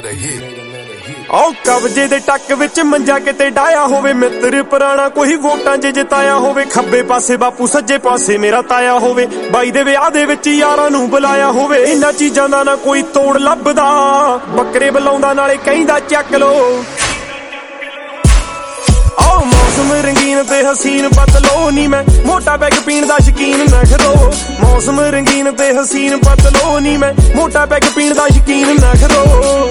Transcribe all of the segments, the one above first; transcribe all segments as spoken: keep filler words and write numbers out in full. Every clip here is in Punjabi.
ਓ ਕਬਜੇ ਦੇ ਟੱਕ ਵਿੱਚ ਮੰਜਾ ਕਿਤੇ ਡਾਇਆ ਹੋਵੇ, ਮਿੱਤਰ ਪੁਰਾਣਾ ਕੋਈ ਵੋਟਾਂ 'ਚ ਜਿਤਾਇਆ ਹੋਵੇ। ਖੱਬੇ ਪਾਸੇ ਬਾਪੂ ਸੱਜੇ ਪਾਸੇ ਮੇਰਾ ਤਾਇਆ ਹੋਵੇ, ਬਾਈ ਦੇ ਵਿਆਹ ਦੇ ਵਿੱਚ ਯਾਰਾਂ ਨੂੰ ਬੁਲਾਇਆ ਹੋਵੇ। ਇਹਨਾਂ ਚੀਜ਼ਾਂ ਦਾ ਨਾ ਕੋਈ ਤੋੜ ਲੱਭਦਾ, ਬੱਕਰੇ ਬੁਲਾਉਂਦਾ ਨਾਲੇ ਕਹਿੰਦਾ ਚੱਕ ਲੋ। ਓ ਮੌਸਮ ਰੰਗੀਨ ਤੇ ਹਸੀਨ ਬਦਲੋ ਨੀ ਮੈਂ ਮੋਟਾ ਪੈਗ ਪੀਣ ਦਾ ਸ਼ਕੀਨ ਨਾ ਕਰੋ। ਮੌਸਮ ਰੰਗੀਨ ਤੇ ਹਸੀਨ ਬਦਲੋ ਨੀ ਮੈਂ ਮੋਟਾ ਪੈਗ ਪੀਣ ਦਾ ਸ਼ਕੀਨ ਨਾ ਕਰੋ।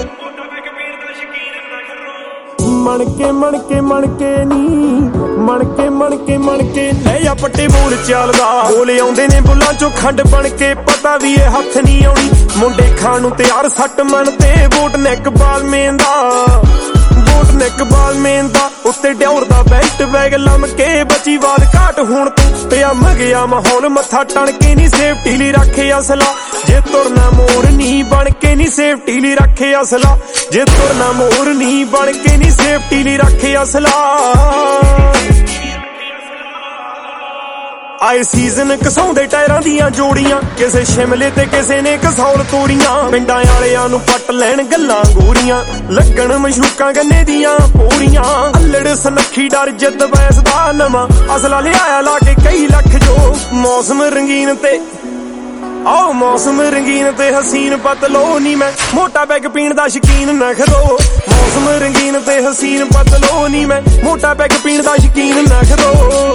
ਮਣ ਕੇ ਮਣ ਕੇ ਮਣ ਕੇ ਨੀ ਮਣ ਕੇ ਮਣ ਕੇ ਮਣ ਕੇ ਲੈ ਆ ਪੱਟੇ ਬੋਲ ਚੱਲਦਾ। ਬੋਲ ਆਉਂਦੇ ਨੇ ਬੁੱਲਾਂ ਚੋਂ ਖੰਡ ਬਣ ਕੇ, ਪਤਾ ਵੀ ਇਹ ਹੱਥ ਨਹੀਂ ਆਉਣੀ ਮੁੰਡੇ ਖਾਣ ਨੂੰ ਤਿਆਰ। ਸੱਟ ਮਨ ਤੇ ਵੋਟ ਨੈਕ ਬਾਲ ਮੇਨ ਦਾ, ਵੋਟ ਨੈਕ ਬਾਲ ਮੇਨ ਦਾ। ਉੱਤੇ ਡਿਓਰ ਦਾ ਬੈਲਟ ਬੈਗ ਲੰਮ ਕੇ ਬਚੀ ਬਾਦ ਘਾਟ ਹੁਣ ਤੂੰ ਪਿਆ ਮਗਿਆ ਮਾਹੌਲ। ਮੱਥਾ ਟਣ ਕੇ ਨੀ ਸੇਫਟੀ ਲਈ ਰੱਖੇ ਅਸਲਾ, ਜੇ ਤੁਰਨਾ ਮੋਰ ਨੀ ਬਣ ਕੇ ਨੀ ਸੇਫਟੀ ਲਈ ਰੱਖੇ ਅਸਲਾ। ਜੇ ਤੁਰਨਾ ਮੋਰ ਨੀ ਬਣ ਕੇ ਨੀ ਸੇਫਟੀ ਲਈ ਰੱਖੇ ਅਸਲਾ। ਆਏ ਸੀਜ਼ਨ ਘਸਾਉਂਦੇ ਟਾਇਰਾਂ ਦੀਆਂ ਜੋੜੀਆਂ, ਕਿਸੇ ਸ਼ਿਮਲੇ ਤੇ ਕਿਸੇ ਨੇ ਕਸੌਲ ਤੋੜੀਆਂ। ਪਿੰਡਾਂ ਵਾਲਿਆਂ ਨੂੰ ਪੱਟ ਲੈਣ ਗੱਲਾਂ ਗੋਰੀਆਂ, ਲੱਗਣ ਮਸ਼ੂਕਾਂ ਗੰਨੇ ਦੀਆਂ ਪੋਰੀਆਂ। ਅੱਲੜ ਸਨੱਖੀ ਡਰ ਜਿੱਦ ਬੈਸ ਦਾ ਨਵਾਂ ਅਸਲਾ ਲਿਆਇਆ ਲਾ ਕੇ ਕਈ ਲੱਖ ਜੋ। ਮੌਸਮ ਰੰਗੀਨ ਤੇ ਆਓ ਮੌਸਮ ਰੰਗੀਨ ਤੇ ਹਸੀਨ ਬਦਲੋ ਨੀ ਮੈਂ ਮੋਟਾ ਪੈਗ ਪੀਣ ਦਾ ਸ਼ਕੀਨ ਨਾ ਕਰੋ। ਮੌਸਮ ਰੰਗੀਨ ਤੇ ਹਸੀਨ ਬਦਲੋ ਨੀ ਮੈਂ ਮੋਟਾ ਪੈਗ ਪੀਣ ਦਾ ਸ਼ਕੀਨ ਨਾ ਕਰੋ।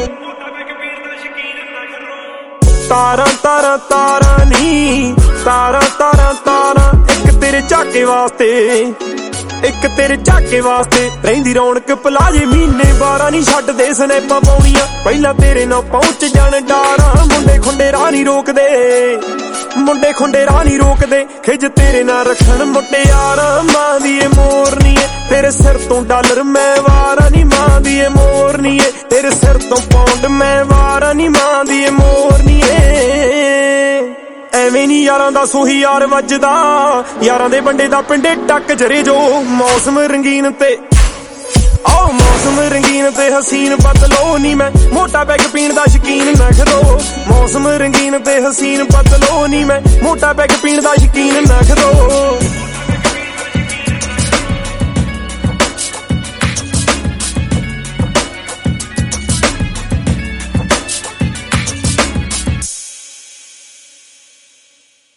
ਤਾਰਾਂ ਤਾਰਾਂ ਤਾਰਾਂ ਨੀ ਤਾਰਾਂ ਤਾਰਾਂ ਤਾਰਾਂ, ਇੱਕ ਤੇਰੇ ਝਾਕੇ ਵਾਸਤੇ ਇੱਕ ਤੇਰੇ ਝਾਕੇ ਵਾਸਤੇ। ਰਹਿੰਦੀ ਰੌਣਕ ਪਲਾਜੇ ਮਹੀਨੇ ਬਾਰਾਂ ਨੀ ਛੱਡਦੇ ਸਨੈਪਾਂ ਪਾਉਣੀਆਂ, ਪਹਿਲਾਂ ਤੇਰੇ ਨਾਲ ਪਹੁੰਚ ਜਾਣ ਡਾਰਾਂ। ਮੁੰਡੇ ਖੁੰਡੇ ਰਾਹ ਨੀ ਰੋਕਦੇ, ਮੁੰਡੇ ਖੁੰਡੇ ਰਾਹ ਨੀ ਰੋਕਦੇ। ਖਿੱਜ ਤੇਰੇ ਨਾਲ ਰੱਖਣ ਮੁਟਿਆਰਾਂ, ਮਾਂ ਦੀ ਏ ਮੋਰਨੀ ਏ ਤੇਰੇ ਸਿਰ ਤੋਂ ਡਾਲਰ ਮੈਂ ਵਾਰਾਂ ਨੀ। ਮਾਂ ਦੀ ਏ ਮੋਰਨੀ ਏ ਤੇਰੇ ਸਿਰ ਤੋਂ ਪੌਂਡ ਮੈਂ ਵਾਰਾਂ ਨੀ। ਮਾਂ ਦੀ ਏ ਮੋਰਨੀ ਏ ਐਵੇਂ ਨੀ ਯਾਰਾਂ ਦਾ ਸੋਹੀ ਯਾਰ ਵੱਜਦਾ, ਯਾਰਾਂ ਦੇ ਬੰਡੇ ਦਾ ਪਿੰਡੇ ਟੱਕ ਜਰੇ ਜੋ। ਮੌਸਮ ਰੰਗੀਨ ਤੇ ਆਓ ਮੌਸਮ ਰੰਗੀਨ ਤੇ ਹਸੀਨ ਬਦਲੋ ਨੀ ਮੈਂ ਮੋਟਾ ਪੈਗ ਪੀਣ ਦਾ ਸ਼ਕੀਨ ਨਾ ਕਰੋ। ਮੌਸਮ ਰੰਗੀਨ ਤੇ ਹਸੀਨ ਬਦਲੋ ਨੀ ਮੈਂ ਮੋਟਾ ਪੈਗ ਪੀਣ ਦਾ ਸ਼ਕੀਨ ਨਾ ਕਰੋ।